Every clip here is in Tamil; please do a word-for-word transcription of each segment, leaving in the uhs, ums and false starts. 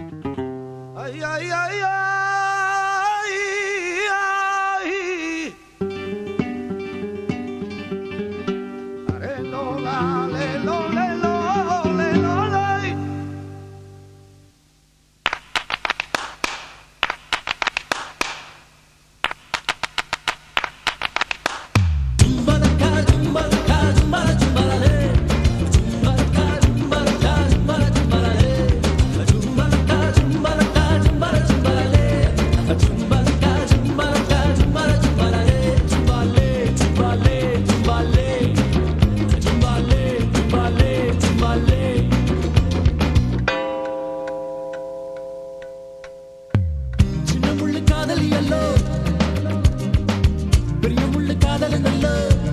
Ay, ay, ay, ay, ay. Are lo la le lo le lo le lo le. Jumbala ka jumbala ka jumbala jumbala le. Jumbala ka jumbala ka jumbala jumbala le. Jumbala ka jumbala ka jumbala jumbala le. Jumbala ka jumbala ka jumbala jumbala le. Jumbale jumbale jumbale. Jumbale jumbale jumbale. சின்ன முள்ளு காதலி அல்லோ பெரிய முள்ளு காதலன் அல்லோ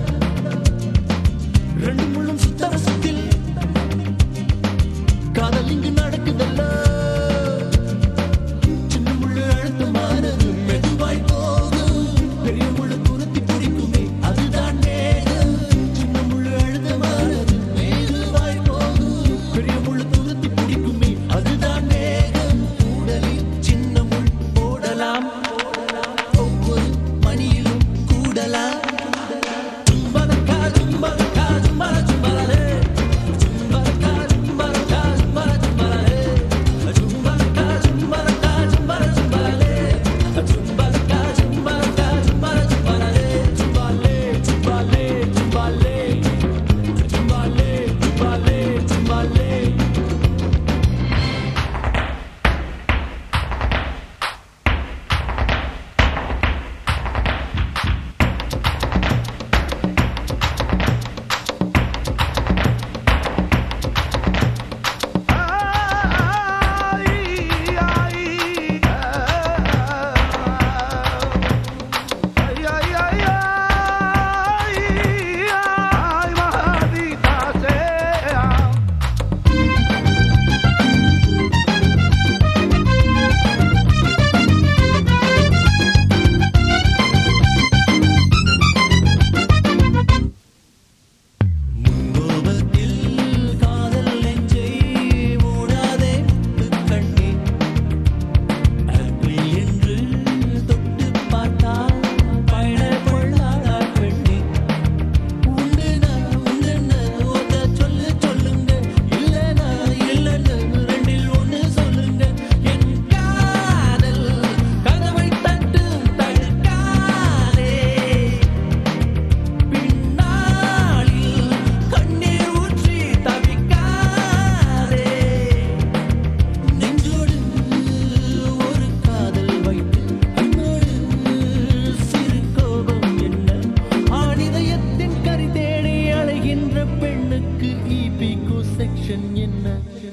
ரெண்டு முள்ளும் சுத்தர சுத்தில் காதல் இங்கு நடக்குதல்லோ சின்ன முள்ளு அழுத்தமானது மெதுவாய் போகும் பெரிய முள்ளு துரத்தி பிடிக்குமே அதுதான் வேகம் சின்ன முள்ளு அழுத்தமானது மெதுவாய் போகும் பெரிய முள்ளு துரத்தி பிடிக்குமே அதுதான் வேகம் கூடலில் சின்ன முள் போடலாம் ஒவ்வொரு மணியிலும் கூடலாம் ஜும்பலக்கா ஜும்பலக்கா ஜும்பல ஜும்பலே ஜும்பலக்கா ஜும்பலக்கா ஜும்பல ஜும்பலே ஜும்பலக்கா ஜும்பலக்கா ஜும்பல ஜும்பலே ஜும்பலக்கா ஜும்பலக்கா ஜும்பல ஜும்பலே ஜும்பலே ஜும்பலே ஜும்பலே ஜும்பலே ஜும்பலே ஜும்பலே பெண்ணுக்கு ஈபிகோ செக்ஷன் என்ன